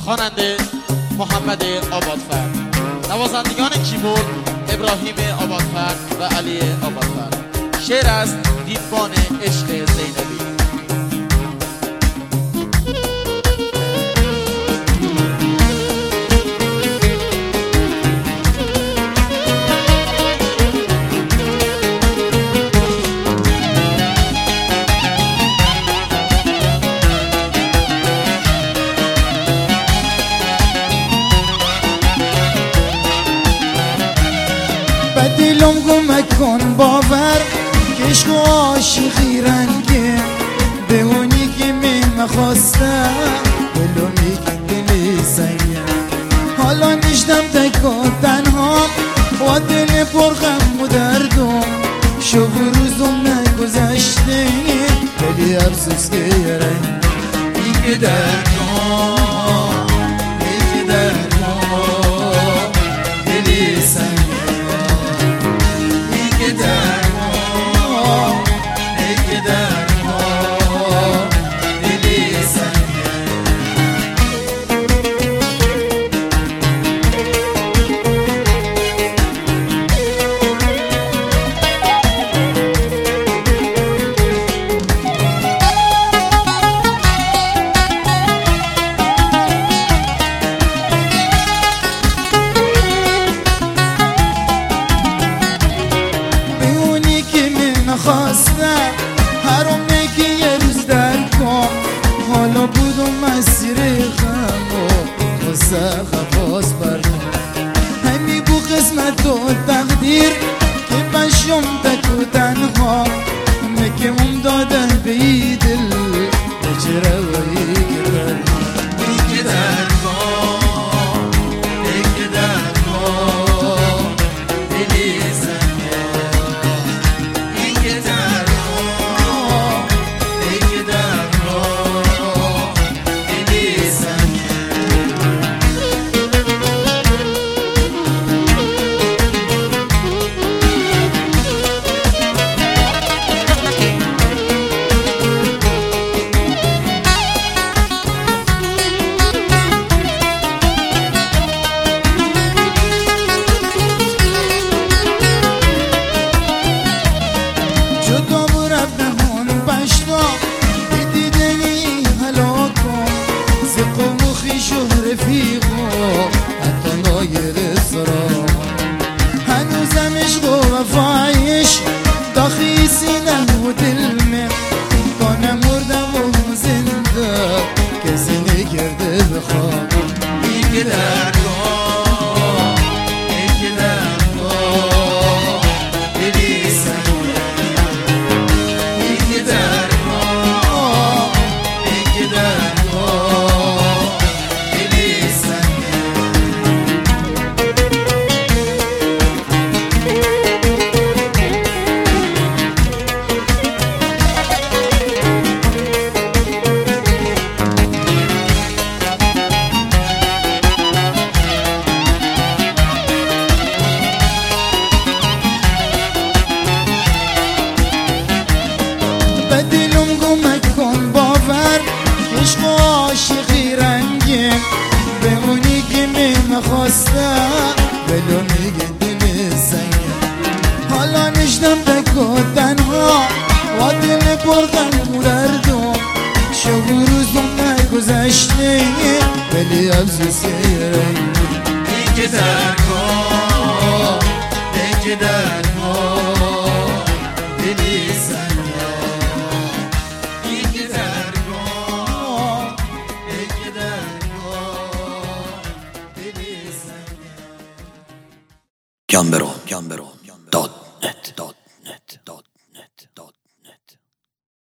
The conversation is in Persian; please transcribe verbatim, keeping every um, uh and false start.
خواننده محمد آبادفر، نوازندگان کیبورد ابراهیم آبادفر و علی آبادفر. شعر از دیوان عشق زینبی. بدلم گم کن باور کشک و عاشقی رنگه به اونی که من خواستم دلومی که دلی سنگه حالا نشتم تک و تنها و دل پر غم و دردم شب و روزم نگذشته دلی افسوس که رنگ ای که دردم ای که دردم دلی سنگه خواستم هرونه که یه روز در کن حالا بودم مسیر غم و غصه خواست بردم همی بو قسمت و تقدیر که بشم تک و تنها مکمم دادن به ای دل به چه روایی گرد ای که در کن ای که در کن دلی زنگه حتی نایر سرا هنوزم عشق و وفایش داخلی سینم و دل من تا نمردم و زنده کسی نکرده بخواب ای که در کن ای که در کن دلی سنگه ای که در کن ای که در بدلم گم کن باور عشق و عاشقی رنگه به اونی که من خواستم بلو میگه دل سنگه حالا نشتم تک و تنها و دل پر غم و دردم شب و روزم نگذشته ولی افسوس رنگه ای که در کن ای که در کن دلی سنگه Gambero, Gambero, dot net.